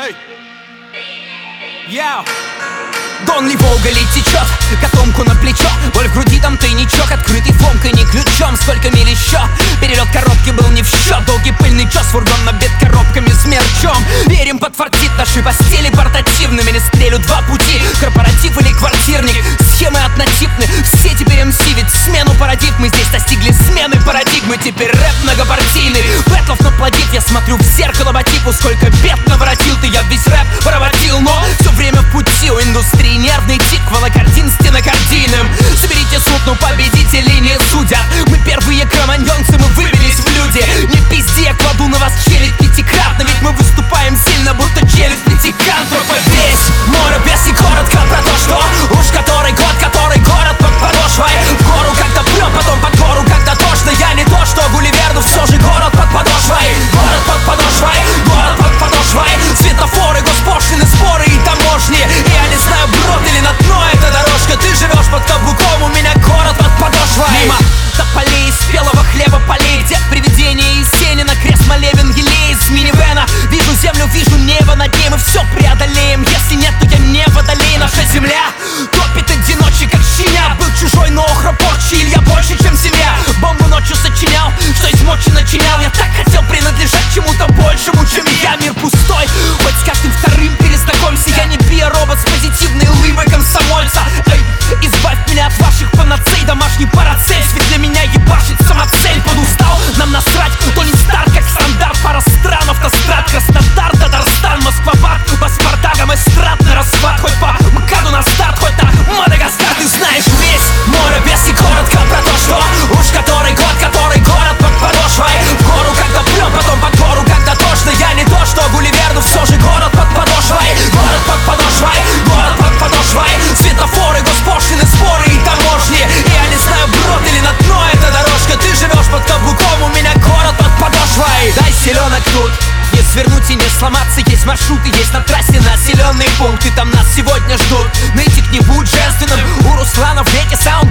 Дон ли Волга ли течет, котомку на плечо, боль в груди, там тайничок, открытый фомкой, не ключом. Сколько миль еще, перелет коробки был не в счет. Долгий пыльный час, фургон набит коробками с мерчом. Верим, подфартит наши постели портативными. Не стрелю два пути, корпоратив или квартирник. Схемы однотипны, все теперь МС, ведь смену парадигмы здесь достигли смены парадигмы. Теперь рэп многопартийный, бэтлов наплодит. Я смотрю в зеркало по типу, сколько бед наворотил ты. Я весь рэп проводил, но все время в пути. У индустрии нервный тик, волокордин стенокардийным. Соберите суд, но победителей не судят. Мы первые кроманьонцы, мы выбились в люди. Не пизди, я кладу на вас челюсть пятикратно, ведь мы выступаем сильно, будто челюсть пятикантропа. Весь море без и коротко про то, что уж который год под подошвой. В гору когда прем, потом под гору когда тошно. Я не то, что Гулливер, но все же город под подошвой. Город под подошвой, город под подошвой. Светофоры, госпошлины, споры и таможни. И я не знаю, брод или на дно эта дорожка. Ты живешь под каблуком, у меня город под подошвой. Мимо тополей, спелого хлеба полей, где привидение из Есенина, крест молебен елей из минивэна. Вижу землю, вижу небо над ней, мы все преодолеем. Если нет, то я не водолей. Наша земля топит одиночек, как щеня. Был чужой, но охра порчи, Илья больше, чем семья. Бомбу ночью сочинял, что из мочи начинял. Я так хотел принадлежать чему-то большему, чем я. Мир пустой, хоть с каждым вторым перезнакомься. Я не биоробот с позитивной улыбой комсомольца. Эй, избавь меня от ваших панацей. Домашний парацель, ведь для меня ебашит самоцель. Подустал, нам насрать, то не старт, как стандарт. Пара стран, автострад, Краснодар, Татарстан, Москва-Бак, по Спартакам эстрад на расхват. Хоть по МКАДу на старт, хоть на Мадагаскар. Ты знаешь весь море без и коротко про то, что уж который город под подошвой. В гору когда прем, потом под гору когда тошно. Я не то, что Гулливер, но все же город под подошвой. Город под подошвой, город под подошвой. Светофоры, госпошлины, споры и таможни. И я не знаю, брод или на дно эта дорожка. Ты живешь под каблуком, у меня город под подошвой. Дай селенок тут, не свернуть и не сломаться. Есть маршруты, есть на трассе населенные пункты. Там нас сегодня ждут. Нытик не будь женственным, у Руслана в реке саунд